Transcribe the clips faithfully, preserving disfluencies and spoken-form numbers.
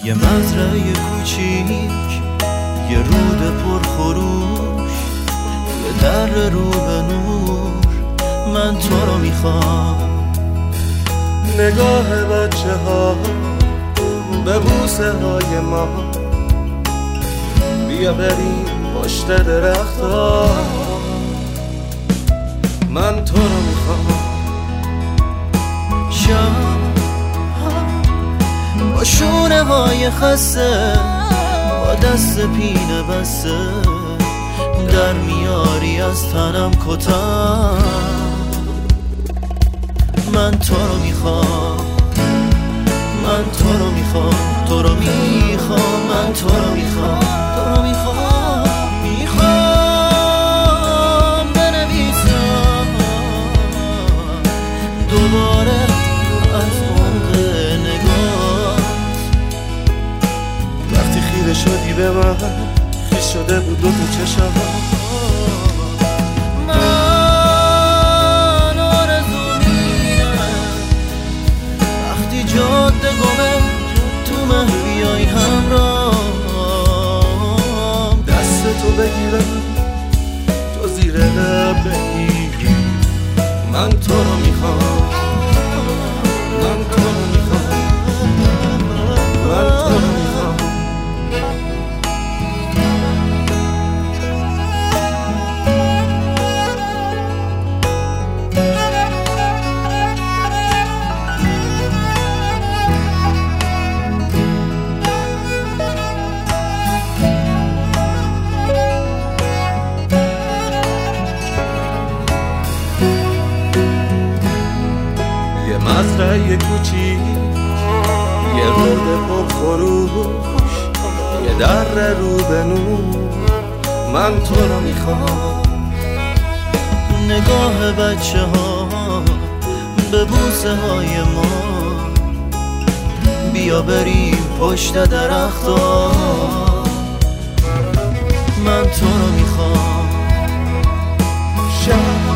یه مزرعه کوچیک، یه رود پرخروش، یه در رو به نور، من تو رو میخوام. نگاه بچه ها به بوسه های ما، بیا بریم پشت درخت ها، من تو رو میخوام. شب با شونه های خسته، با دست پینه بسته، در میاری از تنم کتم، من تو رو میخوام، من تو رو میخوام، تو رو میخوام، من تو رو میخوام، تو رو میخوام، میخوام بنویسم دوباره از عمق نگاه. وقتی خیره شدی به من، خیس شده بود دو تو چشم، من آرزو میرم وقتی جاده گمه تو مه بیای همراهم، دست تو بگیرم تو زیر لب بگیری، من تو رو میخوام، من تو رو میخوام، من تو رو میخوام. مزرعه کوچیک، یه رود پرخروش، یه در رو به نور، من تو رو میخوام. نگاه بچه ها به بوسه های ما، بیا بریم پشت درخت ها، من تو رو میخوام. شب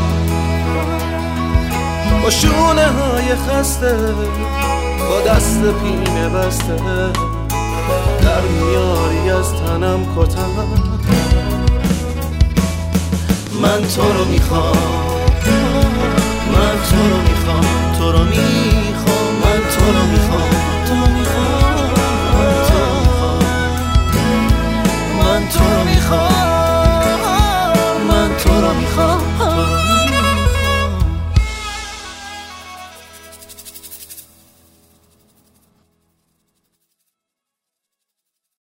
با شونه های خسته، با دست پینه بسته، در میاری از تنم کتم، من تو رو میخوام، من تو رو میخوام، تو رو میخوام، من تو رو میخوام.